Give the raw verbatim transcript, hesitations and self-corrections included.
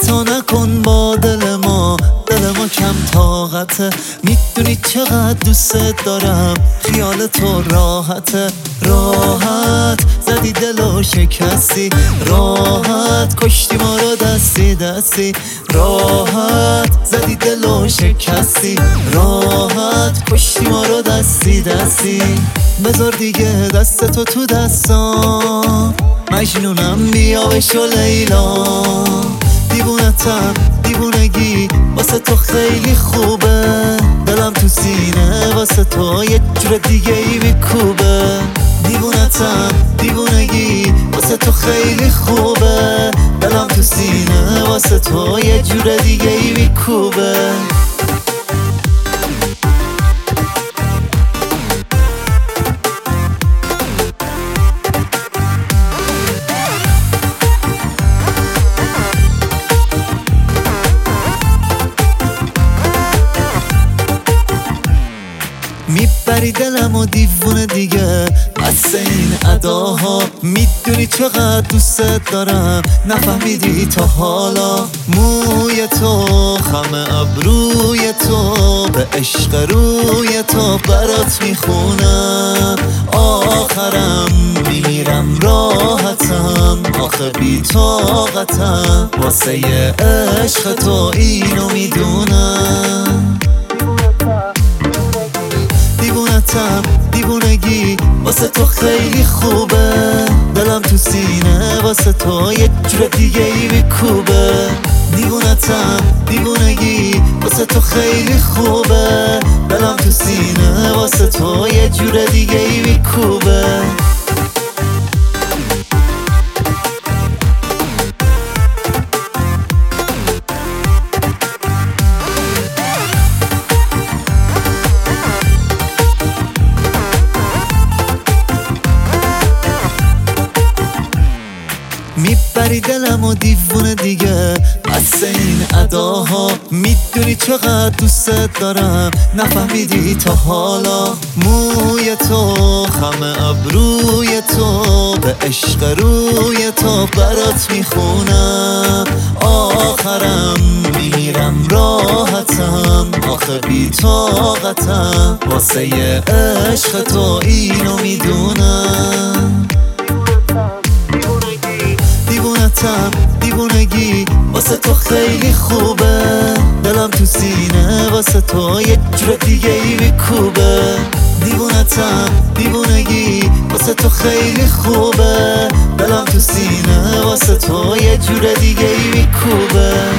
خطا نکن با دل ما، دل ما کم طاقته. میدونی چقدر دوست دارم، خیال تو راحته. راحت زدی دل و شکستی، راحت کشتی ما رو دستی دستی. راحت زدی دل و شکستی، راحت کشتی ما رو دستی دستی. بذار دیگه دست تو تو دستام، مجنونم بیا بشو لیلا. دیوونتم دیوونگی واسه تو خیلی خوبه، دلم تو سینه واسه تو یه جور دیگه ای میکوبه. دیوونتم دیوونگی واسه تو خیلی خوبه، دلم تو سینه واسه تو یه جور دیگه ای میکوبه. میبری دلم و دیوونه دیگه بس این اداها. میدونی چقدر دوست دارم، نفهمیدی تا حالا. موی تو خم ابروی تو، به عشق روی تو برات میخونم. آخرم میرم راحتم، آخه بی طاقتم واسه ی عشق تو اینو میدونم. دیوونتم دیوونگی واسه تو خیلی خوبه، دلم تو سینه واسه تو یه جور دیگه ای میکوبه. دیوونتم دیوونگی واسه تو خیلی خوبه، دلم تو سینه واسه تو یه جور دیگه ای میکوبه. میبری دلم و دیوونه دیگه بس این اداها. میدونی چقدر دوست دارم، نفهمیدی تا حالا. موی تو خم ابروی تو، به عشق روی تو برات میخونم. آخرم میرم راحتم، آخه بی طاقتم واسه ی عشق تو اینو میدونم. دیوونتم دیوونگی واسه تو خیلی خوبه، دلم تو سینه واسه تو یه جور دیگه ای میکوبه. دیوونتم دیوونگی واسه تو خیلی خوبه، دلم تو سینه واسه تو یه جور دیگه ای میکوبه.